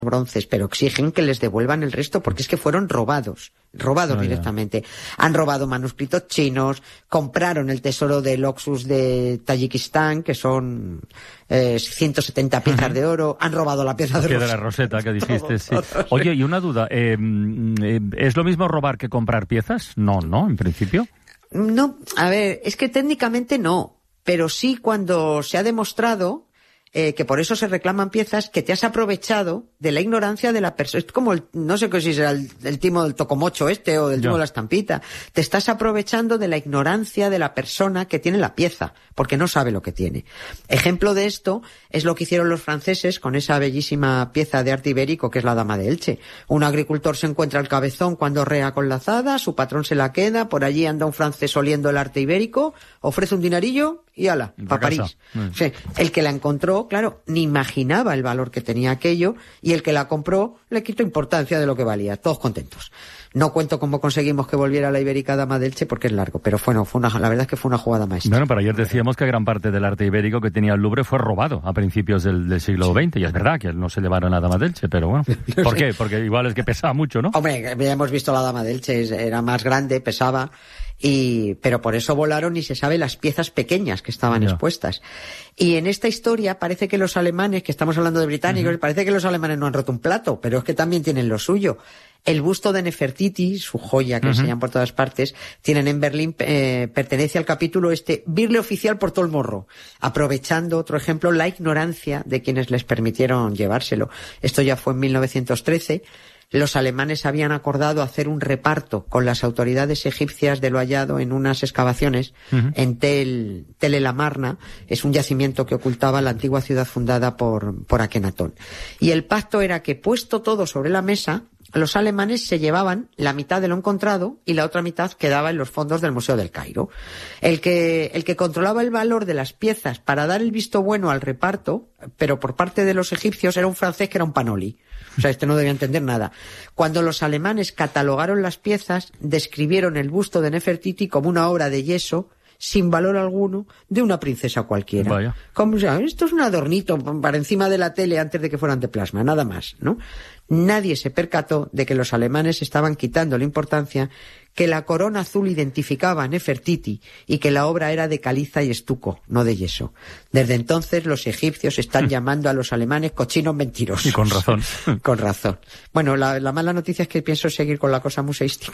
bronces, pero exigen que les devuelvan el resto porque es que fueron robados directamente. Han robado manuscritos chinos, compraron el tesoro del Oxus de Tayikistán, que son 170 piezas de oro, han robado la pieza de la Rosetta que dijiste. Sí. Oye, y una duda, ¿es lo mismo robar que comprar piezas? No, en principio. No, a ver, es que técnicamente no, pero sí cuando se ha demostrado que por eso se reclaman piezas, que te has aprovechado de la ignorancia de la persona. Es como no sé si será el timo del tocomocho o del timo de la estampita. Te estás aprovechando de la ignorancia de la persona que tiene la pieza, porque no sabe lo que tiene. Ejemplo de esto es lo que hicieron los franceses con esa bellísima pieza de arte ibérico que es la Dama de Elche. Un agricultor se encuentra el cabezón cuando rea con la azada, su patrón se la queda, por allí anda un francés oliendo el arte ibérico, ofrece un dinarillo y ala, para París. Sí, el que la encontró, claro, ni imaginaba el valor que tenía aquello, y el que la compró le quitó importancia de lo que valía. Todos contentos. No cuento cómo conseguimos que volviera la ibérica Dama de Elche porque es largo, pero la verdad es que fue una jugada maestra. Bueno, pero ayer decíamos que gran parte del arte ibérico que tenía el Louvre fue robado a principios del siglo XX, y es verdad que no se llevaron a Dama de Elche, pero bueno. ¿Por qué? Porque igual es que pesaba mucho, ¿no? Hombre, ya hemos visto la Dama de Elche, era más grande, pesaba, pero por eso volaron y se sabe las piezas pequeñas que estaban expuestas. Y en esta historia parece que los alemanes, que estamos hablando de británicos, parece que los alemanes no han roto un plato, pero es que también tienen lo suyo. El busto de Nefertiti, su joya que enseñan por todas partes, tienen en Berlín, pertenece al capítulo Birle oficial por todo el morro, aprovechando, otro ejemplo, la ignorancia de quienes les permitieron llevárselo. Esto ya fue en 1913. Los alemanes habían acordado hacer un reparto con las autoridades egipcias de lo hallado en unas excavaciones en Tel el Amarna. Es un yacimiento que ocultaba la antigua ciudad fundada por Akenatón. Y el pacto era que, puesto todo sobre la mesa, los alemanes se llevaban la mitad de lo encontrado y la otra mitad quedaba en los fondos del Museo del Cairo. El que controlaba el valor de las piezas para dar el visto bueno al reparto, pero por parte de los egipcios, era un francés que era un Panoli. O sea, no debía entender nada. Cuando los alemanes catalogaron las piezas, describieron el busto de Nefertiti como una obra de yeso sin valor alguno de una princesa cualquiera. Vaya. Como, o sea, esto es un adornito para encima de la tele antes de que fueran de plasma, nada más, ¿no? Nadie se percató de que los alemanes estaban quitando la importancia que la corona azul identificaba a Nefertiti y que la obra era de caliza y estuco, no de yeso. Desde entonces los egipcios están llamando a los alemanes cochinos mentirosos. Y con razón. Con razón. Bueno, la mala noticia es que pienso seguir con la cosa museística.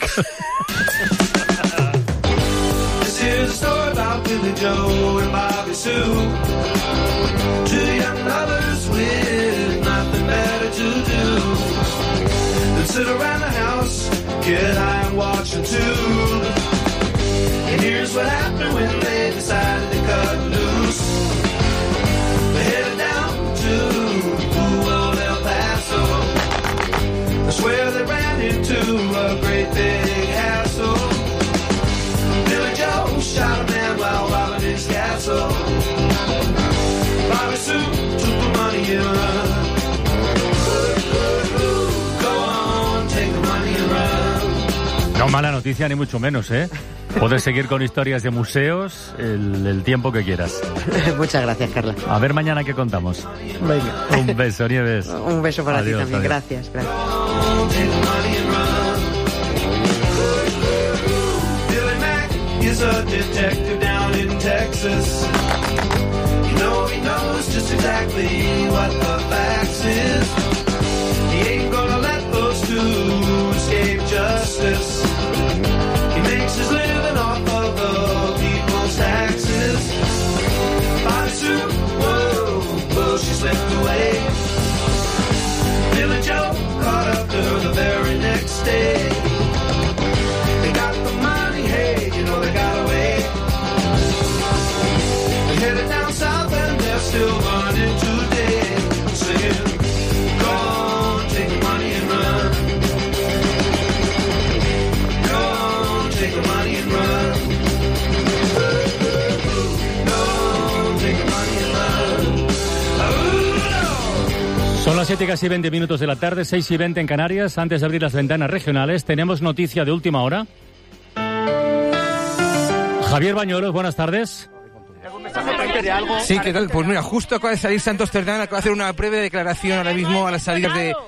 Billy Joe and Bobby Sue, two young lovers with nothing better to do than sit around the house, get high and watch a tube. And here's what happened when they decided to cut loose. They headed down to old El Paso. I swear they ran into a great big hassle. Billy Joe shot a man while robbing his castle. Bobby Sue took the money and run. Go on, take the money and run. No mala noticia ni mucho menos, ¿eh? Puedes seguir con historias de museos el tiempo que quieras. Muchas gracias, Carla. A ver mañana qué contamos. Venga. Un beso, Nieves. Un beso para adiós, ti también. adiós. Gracias. He's a detective down in Texas. You know he knows just exactly what the facts is. He ain't gonna let those two escape justice. He makes his living off of the people's taxes. Bobby Sue, whoa, she slipped away. Billy Joe caught up to her the very next day. They got the money, hey, you know they got away. They headed down south and they're still burning today. Singing, go on, take the money and run. Go on, take the money and run. Go on, take the money and run. Son las 7 y casi 20 minutos de la tarde, 6 y 20 en Canarias. Antes de abrir las ventanas regionales, tenemos noticia de última hora. Javier Bañuelos, buenas tardes. Sí, ¿qué tal? Pues mira, justo acaba de salir Santos Cerdán, acaba de hacer una breve declaración ahora mismo a las salidas